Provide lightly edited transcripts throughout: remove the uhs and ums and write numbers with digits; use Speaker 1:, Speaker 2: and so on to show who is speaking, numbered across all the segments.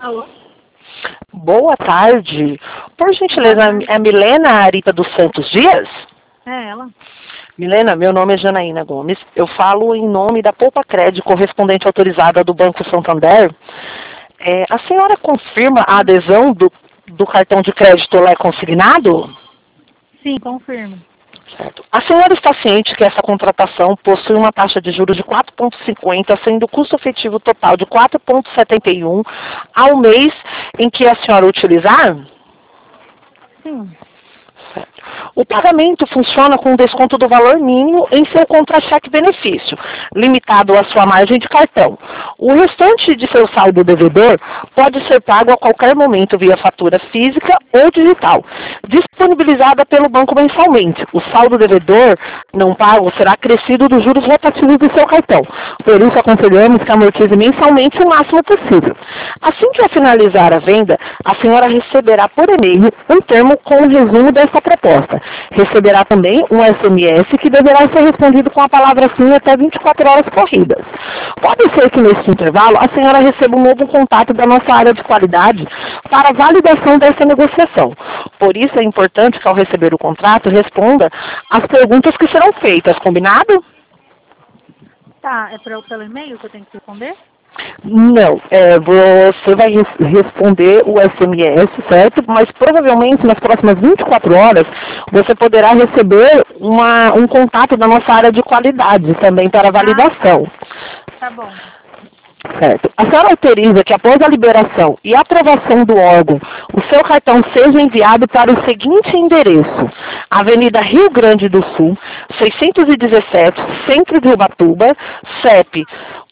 Speaker 1: Alô?
Speaker 2: Boa tarde. Por gentileza, é a Milena Arita dos Santos Dias?
Speaker 1: É ela.
Speaker 2: Milena, meu nome é Janaína Gomes. Eu falo em nome da Poupa Crédito, correspondente autorizada do Banco Santander. A senhora confirma a adesão do cartão de crédito Olé consignado?
Speaker 1: Sim, confirmo.
Speaker 2: Certo. A senhora está ciente que essa contratação possui uma taxa de juros de 4,50, sendo o custo efetivo total de 4,71 ao mês em que a senhora utilizar?
Speaker 1: Sim.
Speaker 2: Certo. O pagamento funciona com desconto do valor mínimo em seu contra-cheque benefício, limitado à sua margem de cartão. O restante de seu saldo devedor pode ser pago a qualquer momento via fatura física ou digital, disponibilizada pelo banco mensalmente. O saldo devedor não pago será acrescido dos juros rotativos do seu cartão. Por isso, aconselhamos que amortize mensalmente o máximo possível. Assim que finalizar a venda, a senhora receberá por e-mail um termo com um resumo dessa proposta. Receberá também um SMS que deverá ser respondido com a palavra sim até 24 horas corridas. Pode ser que neste intervalo a senhora receba um novo contato da nossa área de qualidade para a validação dessa negociação. Por isso é importante que ao receber o contrato responda as perguntas que serão feitas, combinado?
Speaker 1: Tá, é pelo e-mail que eu tenho que responder?
Speaker 2: Não, você vai responder o SMS, certo? Mas provavelmente nas próximas 24 horas você poderá receber um contato da nossa área de qualidade também para validação.
Speaker 1: Tá bom.
Speaker 2: Certo. A senhora autoriza que após a liberação e aprovação do órgão, o seu cartão seja enviado para o seguinte endereço: Avenida Rio Grande do Sul, 617, Centro de Ubatuba, CEP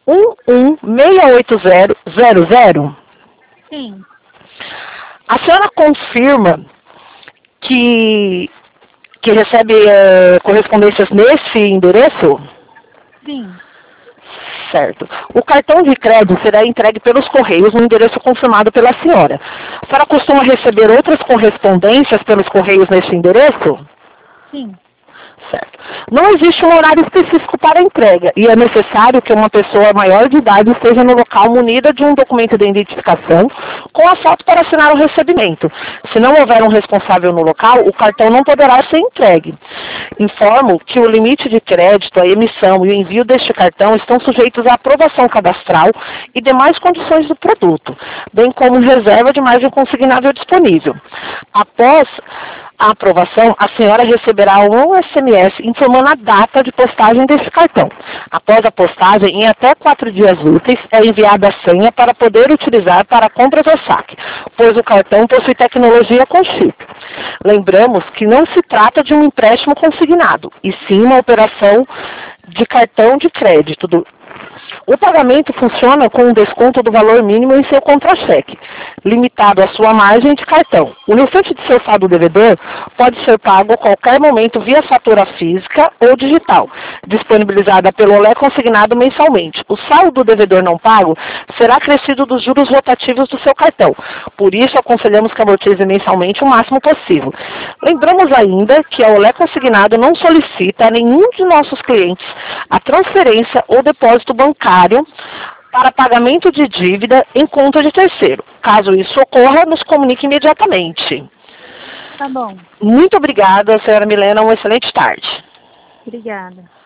Speaker 2: 11-68000.
Speaker 1: Sim.
Speaker 2: A senhora confirma que recebe correspondências nesse endereço?
Speaker 1: Sim.
Speaker 2: Certo. O cartão de crédito será entregue pelos correios no endereço confirmado pela senhora. A senhora costuma receber outras correspondências pelos correios neste endereço?
Speaker 1: Sim.
Speaker 2: Certo. Não existe um horário específico para a entrega e é necessário que uma pessoa maior de idade esteja no local munida de um documento de identificação com a foto para assinar o recebimento. Se não houver um responsável no local, o cartão não poderá ser entregue. Informo que o limite de crédito, a emissão e o envio deste cartão estão sujeitos à aprovação cadastral e demais condições do produto, bem como reserva de margem consignável disponível. Após a aprovação, a senhora receberá um SMS informando a data de postagem deste cartão. Após a postagem, em até 4 dias úteis, é enviada a senha para poder utilizar para compras ou saque, pois o cartão possui tecnologia com chip. Lembramos que não se trata de um empréstimo consignado, e sim uma operação de cartão de crédito. O pagamento funciona com um desconto do valor mínimo em seu contra-cheque, limitado à sua margem de cartão. O restante de seu saldo devedor pode ser pago a qualquer momento via fatura física ou digital, disponibilizada pelo Olé consignado mensalmente. O saldo devedor não pago será acrescido dos juros rotativos do seu cartão. Por isso, aconselhamos que amortize mensalmente o máximo possível. Lembramos ainda que a Olé consignado não solicita a nenhum de nossos clientes a transferência ou depósito bancário para pagamento de dívida em conta de terceiro. Caso isso ocorra, nos comunique imediatamente.
Speaker 1: Tá bom.
Speaker 2: Muito obrigada, senhora Milena. Uma excelente tarde.
Speaker 1: Obrigada.